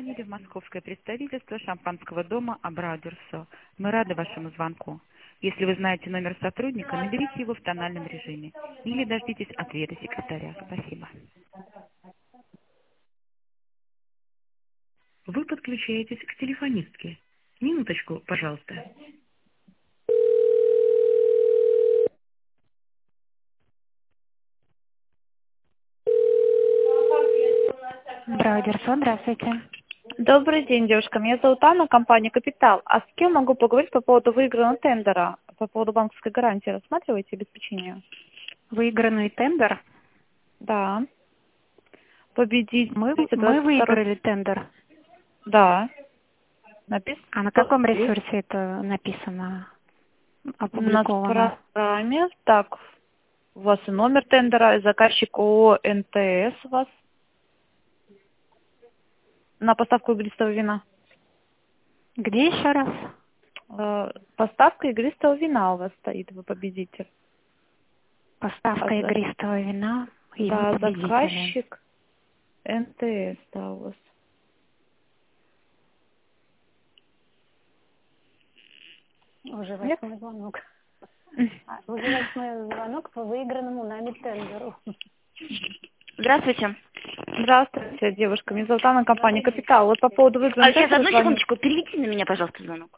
позвонили в московское представительство шампанского дома Абрау-Дюрсо. Мы рады вашему звонку. Если вы знаете номер сотрудника, наберите его в тональном режиме или дождитесь ответа секретаря. Спасибо. Вы подключаетесь к телефонистке. Минуточку, пожалуйста. Абрау-Дюрсо, здравствуйте. Добрый день, девушка. Меня зовут Анна, компания «Капитал». А с кем могу поговорить по поводу выигранного тендера, по поводу банковской гарантии? Рассматриваете обеспечение? Выигранный тендер? Да. Победить. Мы 22. выиграли тендер. Да. Написано. А на каком ресурсе это написано, У нас в опубликовано? программе. Так, у вас и номер тендера, и заказчик ООО НТС у вас на поставку игристого вина. Где еще раз? Поставка игристого вина у вас стоит, вы победитель. Поставка игристого вина и Да, вы победители. заказчик НТС, да, у вас. Уже восьмой звонок. Уже восьмой звонок по выигранному нами тендеру. Здравствуйте. Здравствуйте, девушка. Меня зовут Анна, компания «Капитал». Вот по поводу выигранного Сейчас, тендера одну с вами- секундочку, переведите на меня, пожалуйста, звонок.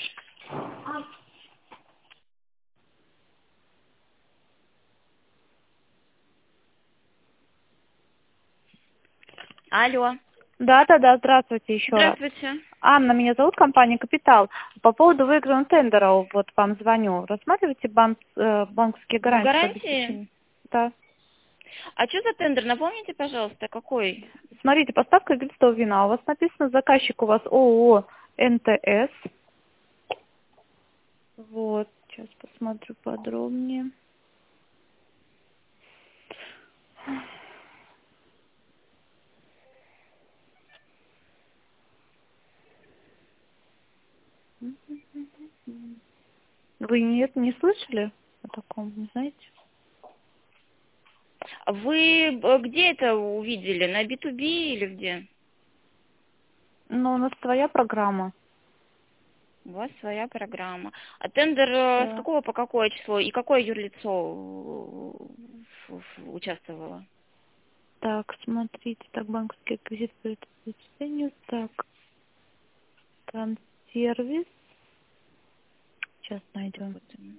Алло. Да, здравствуйте еще раз. Здравствуйте. Анна, меня зовут, компания «Капитал». По поводу выигранного тендера вот вам звоню. Рассматриваете банковские гарантии? по Гарантии? обеспечению? Да. А что за тендер? Напомните, пожалуйста, какой? Смотрите, поставка игристого вина. У вас написано, заказчик у вас ООО НТС. Вот, сейчас посмотрю подробнее. Вы не слышали о таком, не знаете? Вы где это увидели? На B2B или где? Ну, у нас своя программа. У вас своя программа. А тендер Да. с какого по какое число и какое юрлицо участвовало? Так, смотрите, так, банковский кредит по предпочтению. Так, там сервис. Сейчас найдем.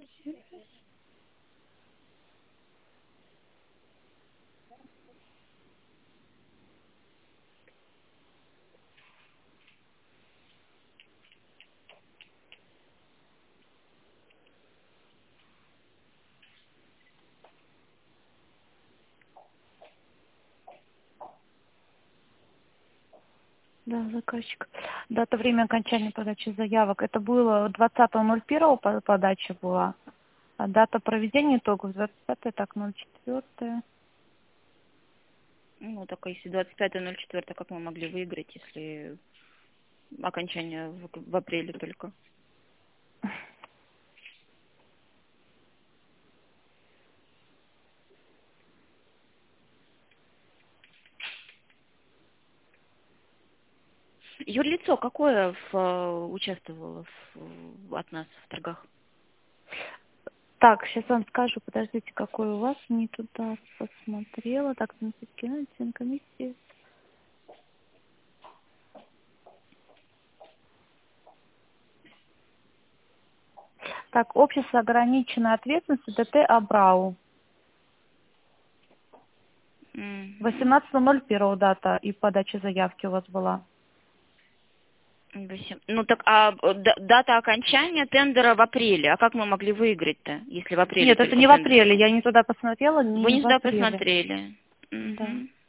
Да, заказчик. Дата, время окончания подачи заявок. Это было 20.01 подача была. А дата проведения итогов 25, так, 04. Ну, так если 25.04, как мы могли выиграть, если окончание в апреле только? Юрлицо какое участвовало от нас в торгах? Так, сейчас вам скажу, подождите, какой у вас, не туда посмотрела. Так, член комиссии. Так, общество ограниченной ответственности ДТ Абрау. 18.01 дата и подача заявки у вас была. Ну так, а дата окончания тендера в апреле. А как мы могли выиграть-то, если в апреле? Нет, это не в апреле. Я не туда посмотрела. Вы не в туда апреле. посмотрели. Да.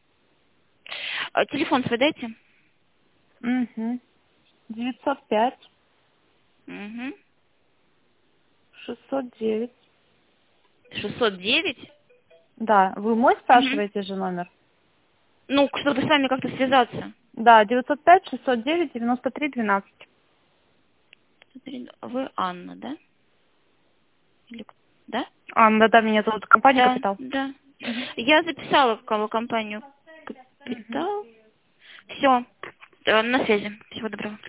А телефон свой дайте. Угу. 905 Угу. 609. 609? Да, вы мой спрашиваете же номер? Ну, чтобы с вами как-то связаться. Да, 905 609 93 12. Вы Анна, да? Или... Да? Анна, да, меня зовут компания Да, «Капитал». да. Я записала в компанию «Капитал». Все. На связи. Всего доброго.